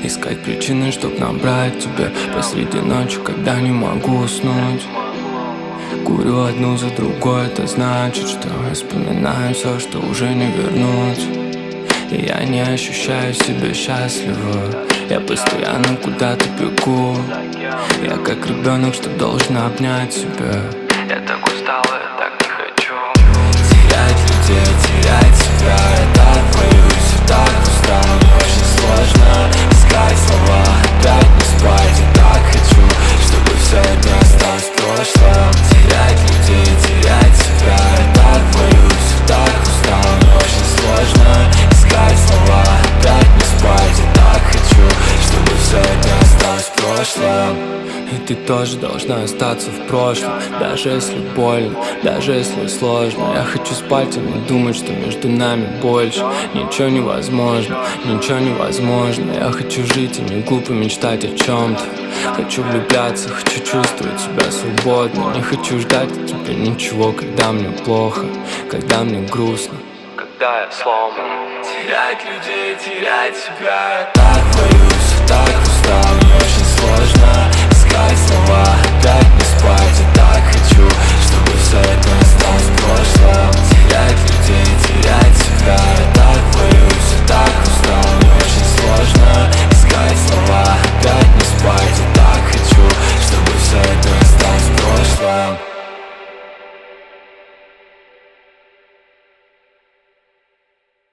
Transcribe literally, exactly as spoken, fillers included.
Искать причины, чтоб набрать тебя посреди ночи, когда не могу уснуть. Курю одну за другой, это значит, что я вспоминаю все, что уже не вернуть. И я не ощущаю себя счастливым, я постоянно куда-то бегу. Я как ребенок, что должен обнять себя. Я так устала, я так не хочу терять людей, терять себя. Я так боюсь, я так устал, мне очень сложно искать слова, опять не спать. Я так хочу, чтобы все это осталось в прошлом. Терять людей, терять себя. Я так боюсь, я так устал, мне очень сложно искать слова, опять не спать. Я так хочу, чтобы все это осталось в прошлом. И ты тоже должна остаться в прошлом. Даже если больно, даже если сложно. Я хочу спать и не думать, что между нами больше ничего невозможно, ничего невозможно. Я хочу жить и не глупо мечтать о чем-то. Хочу влюбляться, хочу чувствовать себя свободно. Не хочу ждать от тебя ничего, когда мне плохо, когда мне грустно, когда я сломан. Терять людей, терять себя. Я так боюсь, я так устал, мне очень сложно искать слова, опять